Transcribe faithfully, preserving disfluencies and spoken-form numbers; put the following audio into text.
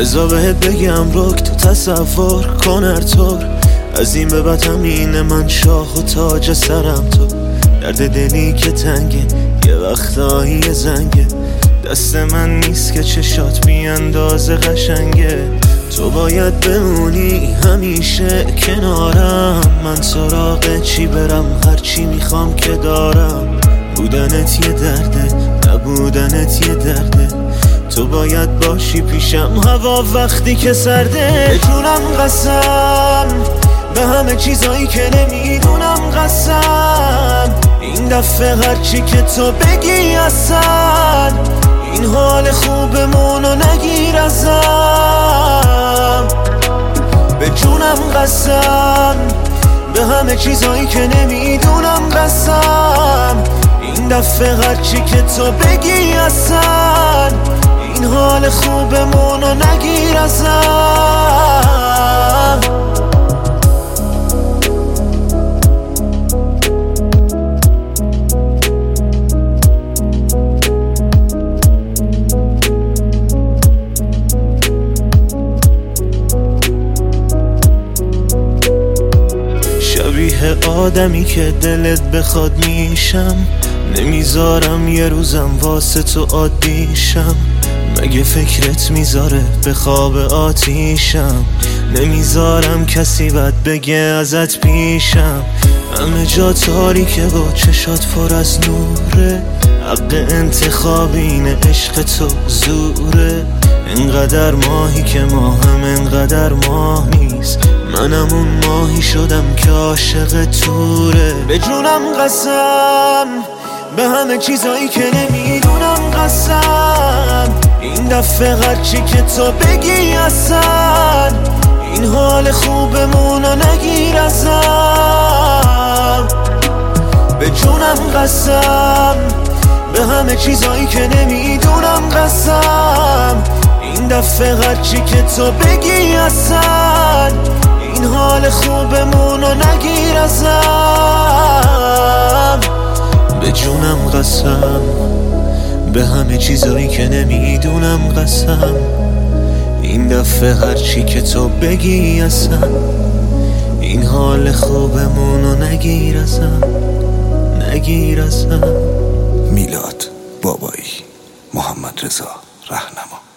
بذار بهت بگم رک تو تصور کن ارطور، از این به بعد همینه من شاه و تاج سرم تو. درد دلی که تنگه یه وقتایی زنگه، دست من نیست که چشات بی اندازه قشنگه. تو باید بمونی همیشه کنارم، من سراغ چی برم هرچی میخوام که دارم. بودنت یه درده نبودنت یه درده، تو باید باشی پیشم هوا وقتی که سرده. به جونم قسم به همه چیزایی که نمیدونم قسم، این دفعه هرچی که تو بگی اصلا این حال خوبمونو نگیر ازم. به جونم قسم به همه چیزایی که نمیدونم قسم، این دفعه هرچی که تو بگی اصلا این حال خوبمونو نگیر ازم. شبیه آدمی که دلت بخواد میشم، نمیذارم یه روزم واسه تو عادیشم. مگه فکرت میذاره به خواب آتیشم، نمیذارم کسی بد بگه ازت پیشم. همه جا تاریکه و چشات پر از نوره، حق انتخاب اینه عشق تو زوره. انقدر ماهی که ماهم انقدر ماه نیست، منم اون ماهی شدم که عاشق توره. به جونم قسم به همه چیزایی که نمیدونم قسم، این دفعه هرچی که تو بگی اصلا این حال خوبمونو نگیر ازم. به جونم قسم به همه چیزایی که نمیدونم قسم، این دفعه هرچی که تو بگی اصلا این حال خوبمونو نگیر ازم. به جونم قسم به همه چیزایی که نمیدونم قسم، این دفعه هرچی که تو بگی اصلا این حال خوبمونو نگیر ازم نگیر ازم. میلاد بابایی، محمد رضا رهنما.